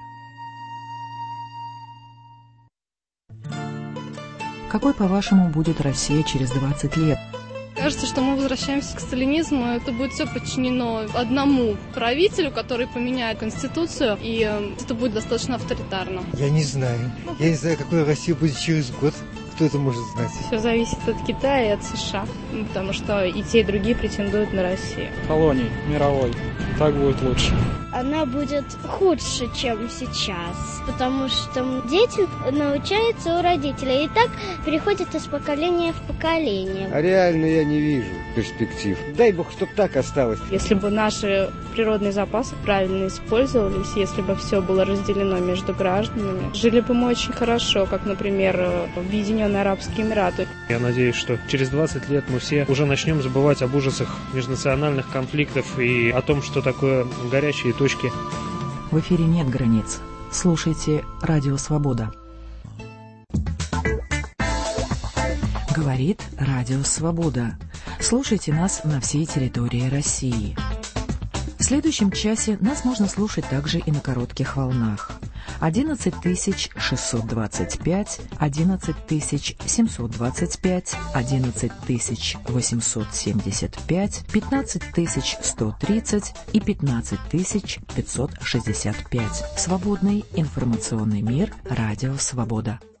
Какой, по-вашему, будет Россия через двадцать лет? Кажется, что мы возвращаемся к сталинизму. Это будет все подчинено одному правителю, который поменяет конституцию, и это будет достаточно авторитарно. Я не знаю. Я не знаю, какой Россия будет через год. Кто это может знать? Все зависит от Китая и от США, потому что и те, и другие претендуют на Россию. Колоний мировой. Так будет лучше. Она будет худше, чем сейчас, потому что дети научаются у родителей, и так переходят из поколения в поколение. А реально я не вижу перспектив. Дай бог, чтоб так осталось. Если бы наши природные запасы правильно использовались, если бы все было разделено между гражданами, жили бы мы очень хорошо, как, например, в Объединенные Арабские Эмираты. Я надеюсь, что через двадцать лет мы все уже начнем забывать об ужасах межнациональных конфликтов и о том, что такое горячие точки. В эфире нет границ. Слушайте «Радио Свобода». Говорит «Радио Свобода». Слушайте нас на всей территории России. В следующем часе нас можно слушать также и на коротких волнах. одиннадцать тысяч шестьсот двадцать пять, одиннадцать тысяч семьсот двадцать пять, одиннадцать тысяч восемьсот семьдесят пять, пятнадцать тысяч сто тридцать и пятнадцать тысяч пятьсот шестьдесят пять. Свободный информационный мир. Радио Свобода.